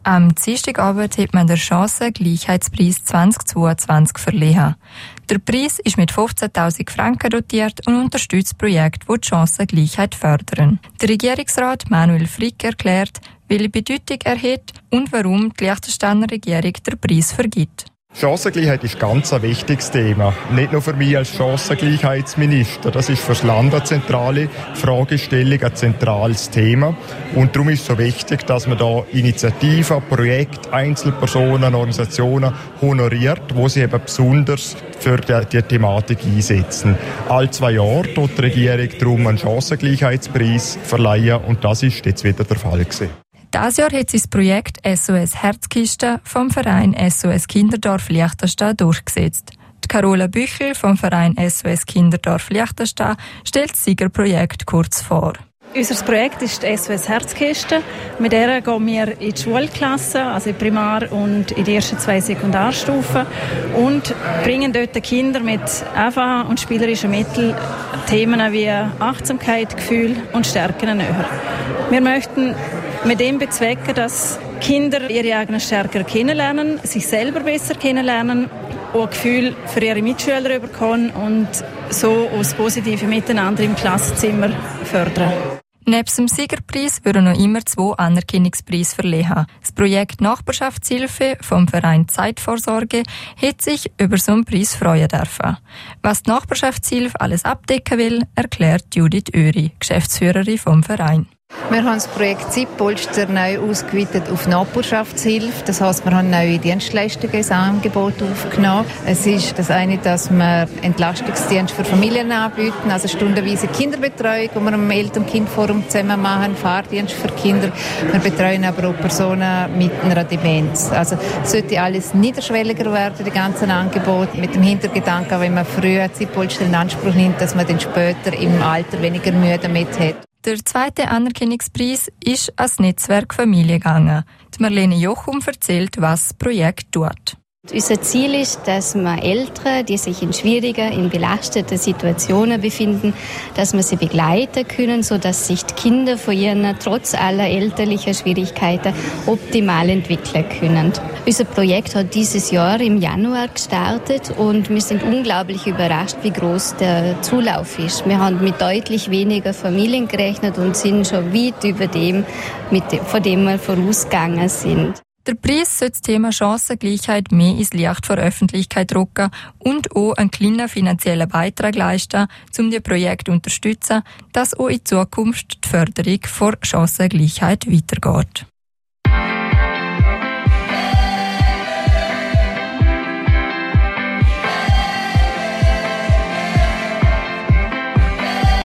Am Dienstagabend hat man den Chancengleichheitspreis 2022 verliehen. Der Preis ist mit 15.000 Franken dotiert und unterstützt Projekte, die die Chancengleichheit fördern. Der Regierungsrat Manuel Frick erklärt, welche Bedeutung er hat und warum die Liechtensteiner Regierung den Preis vergibt. Chancengleichheit ist ganz ein wichtiges Thema. Nicht nur für mich als Chancengleichheitsminister. Das ist für das Land eine zentrale Fragestellung, ein zentrales Thema. Und darum ist es so wichtig, dass man da Initiativen, Projekte, Einzelpersonen, Organisationen honoriert, wo sie eben besonders für die Thematik einsetzen. Alle 2 Jahre tut die Regierung darum einen Chancengleichheitspreis verleihen und das ist jetzt wieder der Fall gewesen. Dieses Jahr hat sie das Projekt SOS Herzkiste vom Verein SOS Kinderdorf Liechtenstein durchgesetzt. Die Carola Büchel vom Verein SOS Kinderdorf Liechtenstein stellt das Siegerprojekt kurz vor. Unser Projekt ist die SOS Herzkiste. Mit der gehen wir in die Schulklassen, also in Primar- und in die ersten 2 Sekundarstufen und bringen dort den Kindern mit einfachen und spielerischen Mitteln Themen wie Achtsamkeit, Gefühl und Stärken näher. Wir möchten mit dem bezwecken, dass Kinder ihre eigenen Stärken kennenlernen, sich selber besser kennenlernen, auch Gefühl für ihre Mitschüler bekommen und so das positive Miteinander im Klassenzimmer fördern. Neben dem Siegerpreis würden noch immer 2 Anerkennungspreise verliehen. Das Projekt Nachbarschaftshilfe vom Verein Zeitvorsorge hat sich über so einen Preis freuen dürfen. Was die Nachbarschaftshilfe alles abdecken will, erklärt Judith Öri, Geschäftsführerin vom Verein. Wir haben das Projekt Zeitpolster neu ausgeweitet auf Nachbarschaftshilfe. Das heisst, wir haben neue Dienstleistungen ins Angebot aufgenommen. Es ist das eine, dass wir Entlastungsdienst für Familien anbieten, also stundenweise Kinderbetreuung, die wir am Eltern-Kind-Forum zusammen machen, Fahrdienst für Kinder. Wir betreuen aber auch Personen mit einer Demenz. Also sollte alles niederschwelliger werden, die ganzen Angebote, mit dem Hintergedanken, wenn man früher Zeitpolster in Anspruch nimmt, dass man dann später im Alter weniger Mühe damit hat. Der zweite Anerkennungspreis ist ans Netzwerk Familie gegangen. Die Marlene Jochum erzählt, was das Projekt tut. Unser Ziel ist, dass man Eltern, die sich in schwierigen, in belasteten Situationen befinden, dass wir sie begleiten können, sodass sich die Kinder von ihren trotz aller elterlichen Schwierigkeiten optimal entwickeln können. Unser Projekt hat dieses Jahr im Januar gestartet und wir sind unglaublich überrascht, wie groß der Zulauf ist. Wir haben mit deutlich weniger Familien gerechnet und sind schon weit über dem, von dem wir vorausgegangen sind. Der Preis soll das Thema Chancengleichheit mehr ins Licht der Öffentlichkeit rücken und auch einen kleinen finanziellen Beitrag leisten, um die Projekte zu unterstützen, dass auch in Zukunft die Förderung von Chancengleichheit weitergeht.